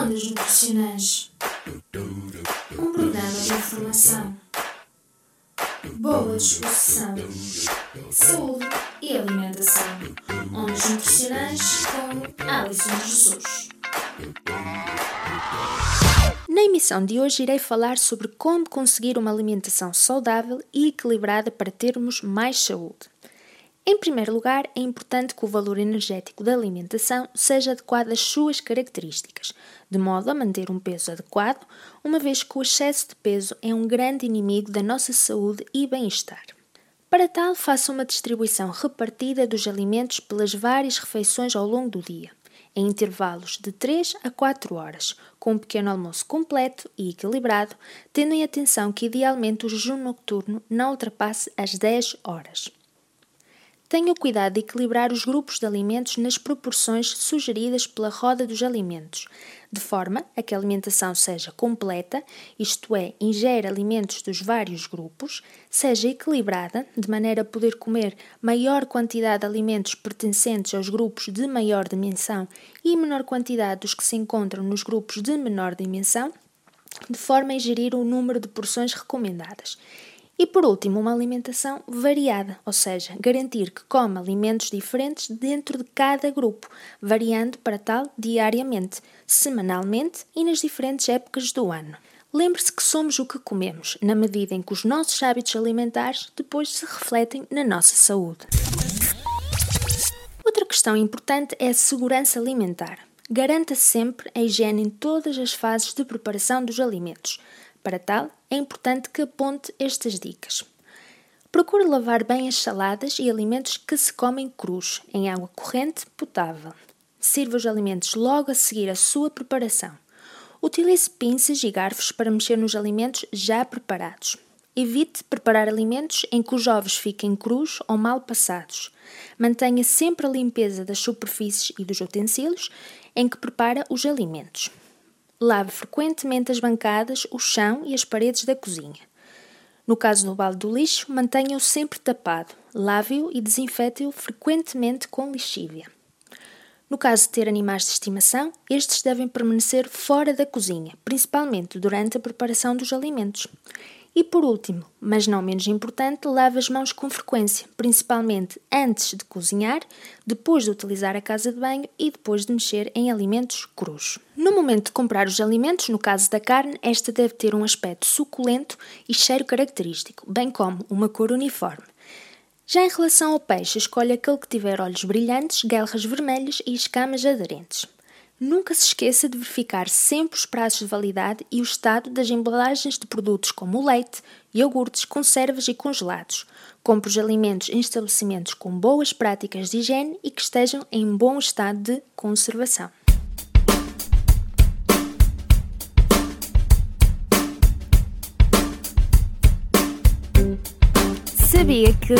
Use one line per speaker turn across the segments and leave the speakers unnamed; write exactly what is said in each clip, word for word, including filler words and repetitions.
Ondas Nutricionais, um programa de informação, boa disposição, saúde e alimentação. Ondas Nutricionais com Alison Jesus.
Na emissão de hoje irei falar sobre como conseguir uma alimentação saudável e equilibrada para termos mais saúde. Em primeiro lugar, é importante que o valor energético da alimentação seja adequado às suas características, de modo a manter um peso adequado, uma vez que o excesso de peso é um grande inimigo da nossa saúde e bem-estar. Para tal, faça uma distribuição repartida dos alimentos pelas várias refeições ao longo do dia, em intervalos de três a quatro horas, com um pequeno almoço completo e equilibrado, tendo em atenção que idealmente o jejum noturno não ultrapasse as dez horas. Tenha o cuidado de equilibrar os grupos de alimentos nas proporções sugeridas pela roda dos alimentos, de forma a que a alimentação seja completa, isto é, ingere alimentos dos vários grupos, seja equilibrada, de maneira a poder comer maior quantidade de alimentos pertencentes aos grupos de maior dimensão e menor quantidade dos que se encontram nos grupos de menor dimensão, de forma a ingerir o número de porções recomendadas. E por último, uma alimentação variada, ou seja, garantir que come alimentos diferentes dentro de cada grupo, variando para tal diariamente, semanalmente e nas diferentes épocas do ano. Lembre-se que somos o que comemos, na medida em que os nossos hábitos alimentares depois se refletem na nossa saúde. Outra questão importante é a segurança alimentar. Garanta sempre a higiene em todas as fases de preparação dos alimentos. Para tal, é importante que aponte estas dicas. Procure lavar bem as saladas e alimentos que se comem crus, em água corrente potável. Sirva os alimentos logo a seguir a sua preparação. Utilize pinças e garfos para mexer nos alimentos já preparados. Evite preparar alimentos em que os ovos fiquem crus ou mal passados. Mantenha sempre a limpeza das superfícies e dos utensílios em que prepara os alimentos. Lave frequentemente as bancadas, o chão e as paredes da cozinha. No caso do balde do lixo, mantenha-o sempre tapado. Lave-o e desinfete-o frequentemente com lixívia. No caso de ter animais de estimação, estes devem permanecer fora da cozinha, principalmente durante a preparação dos alimentos. E por último, mas não menos importante, lave as mãos com frequência, principalmente antes de cozinhar, depois de utilizar a casa de banho e depois de mexer em alimentos crus. No momento de comprar os alimentos, no caso da carne, esta deve ter um aspecto suculento e cheiro característico, bem como uma cor uniforme. Já em relação ao peixe, escolha aquele que tiver olhos brilhantes, guelras vermelhas e escamas aderentes. Nunca se esqueça de verificar sempre os prazos de validade e o estado das embalagens de produtos como leite, iogurtes, conservas e congelados. Compre os alimentos em estabelecimentos com boas práticas de higiene e que estejam em bom estado de conservação. Sabia que...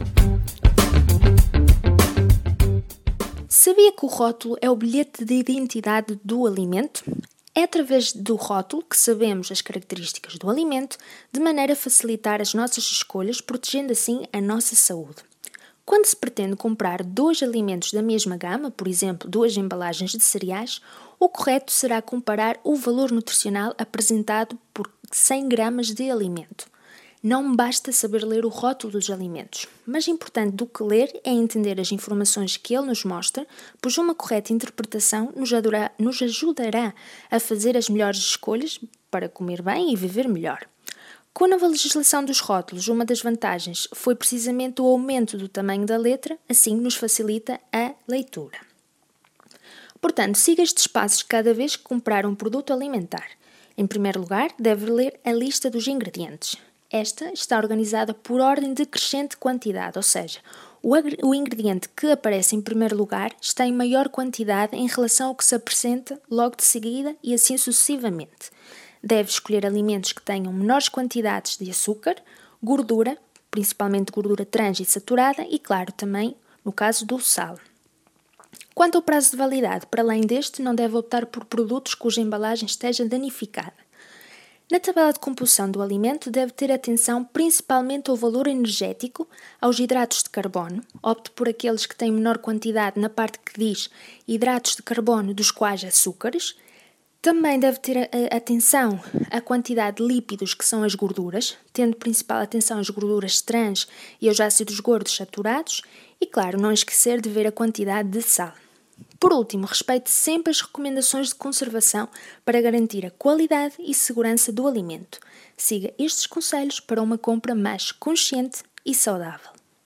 Sabia que o rótulo é o bilhete de identidade do alimento? É através do rótulo que sabemos as características do alimento, de maneira a facilitar as nossas escolhas, protegendo assim a nossa saúde. Quando se pretende comprar dois alimentos da mesma gama, por exemplo, duas embalagens de cereais, o correto será comparar o valor nutricional apresentado por cem gramas de alimento. Não basta saber ler o rótulo dos alimentos, mas importante do que ler é entender as informações que ele nos mostra, pois uma correta interpretação nos ajudará, nos ajudará a fazer as melhores escolhas para comer bem e viver melhor. Com a nova legislação dos rótulos, uma das vantagens foi precisamente o aumento do tamanho da letra, assim nos facilita a leitura. Portanto, siga estes passos cada vez que comprar um produto alimentar. Em primeiro lugar, deve ler a lista dos ingredientes. Esta está organizada por ordem de crescente quantidade, ou seja, o, agre- o ingrediente que aparece em primeiro lugar está em maior quantidade em relação ao que se apresenta logo de seguida e assim sucessivamente. Deve escolher alimentos que tenham menores quantidades de açúcar, gordura, principalmente gordura trans e saturada e, claro, também no caso do sal. Quanto ao prazo de validade, para além deste, não deve optar por produtos cuja embalagem esteja danificada. Na tabela de composição do alimento deve ter atenção principalmente ao valor energético, aos hidratos de carbono, opte por aqueles que têm menor quantidade na parte que diz hidratos de carbono dos quais açúcares, Também deve ter atenção à quantidade de lípidos, que são as gorduras, tendo principal atenção as gorduras trans e os ácidos gordos saturados e, claro, não esquecer de ver a quantidade de sal. Por último, respeite sempre as recomendações de conservação para garantir a qualidade e segurança do alimento. Siga estes conselhos para uma compra mais consciente e saudável.